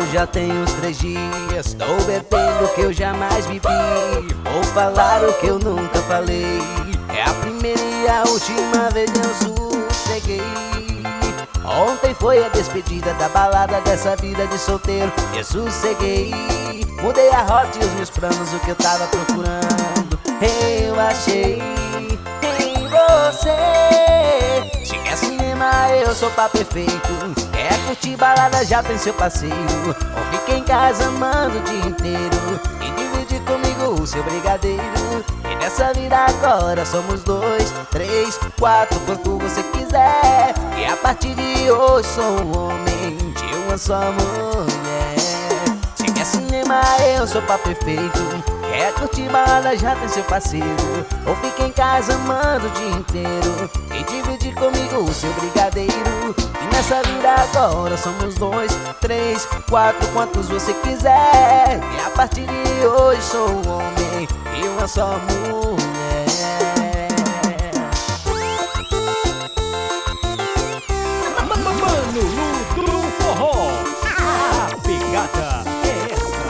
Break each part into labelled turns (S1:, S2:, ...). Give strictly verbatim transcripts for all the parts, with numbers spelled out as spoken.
S1: já tem uns três dias. Tô bebendo o que eu jamais vivi. Vou falar o que eu nunca falei. É a primeira e a última vez eu sosseguei. Ontem foi a despedida da balada dessa vida de solteiro. Eu sosseguei. Mudei a rota e os meus planos, o que eu tava procurando eu achei em você. Se quer cinema, eu sou pá perfeito. Quer curtir balada, já tem seu parceiro. Ou fica em casa amando o dia inteiro e divide comigo o seu brigadeiro. E nessa vida agora somos dois, três, quatro, quanto você quiser. E a partir de hoje sou um homem de uma só mulher. Se quer cinema, eu sou pá perfeito. Quer curtir balada, já tem seu parceiro. Ou fica em casa amando o dia inteiro e divide comigo o seu brigadeiro. E nessa vida agora somos dois, três, quatro, quantos você quiser. E a partir de hoje sou um homem e uma só mulher.
S2: Mano, no do forró, a pegada é essa.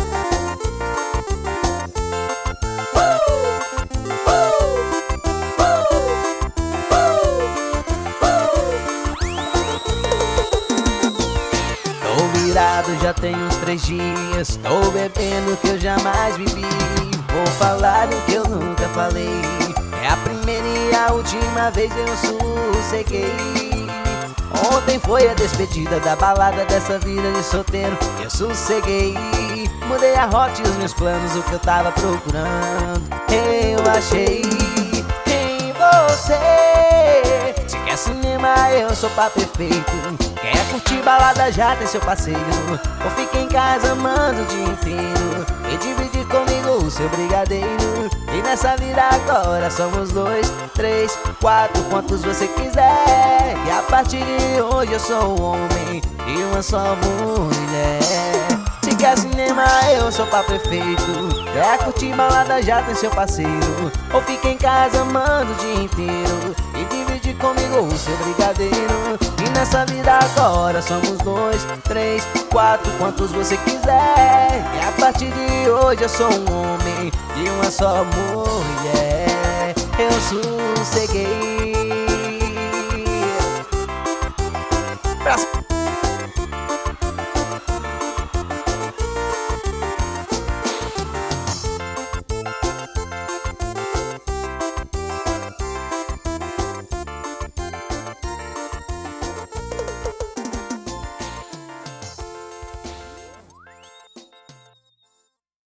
S1: Tô virado já tem uns três dias. Tô bebendo o que eu jamais vivi. Vou falar o que eu nunca falei. É a primeira e a última vez eu sosseguei. Ontem foi a despedida da balada dessa vida de solteiro. Eu sosseguei. Mudei a rota e os meus planos, o que eu tava procurando eu achei em você. Se quer cinema, eu sou pá perfeito. Quer curtir balada, já tem seu parceiro. Ou fica em casa amando o dia inteiro e divide comigo o seu brigadeiro. E nessa vida agora somos dois, três, quatro, quantos você quiser. E a partir de hoje eu sou um homem e uma só mulher. Se quer cinema, eu sou pá perfeito. Quer curtir balada, já tem seu parceiro. Ou fica em casa amando o dia inteiro e divide comigo o seu brigadeiro. E nessa vida agora somos dois, três, quatro, quantos você quiser. E a partir de hoje eu sou um homem e uma só mulher. Eu sosseguei. Braço.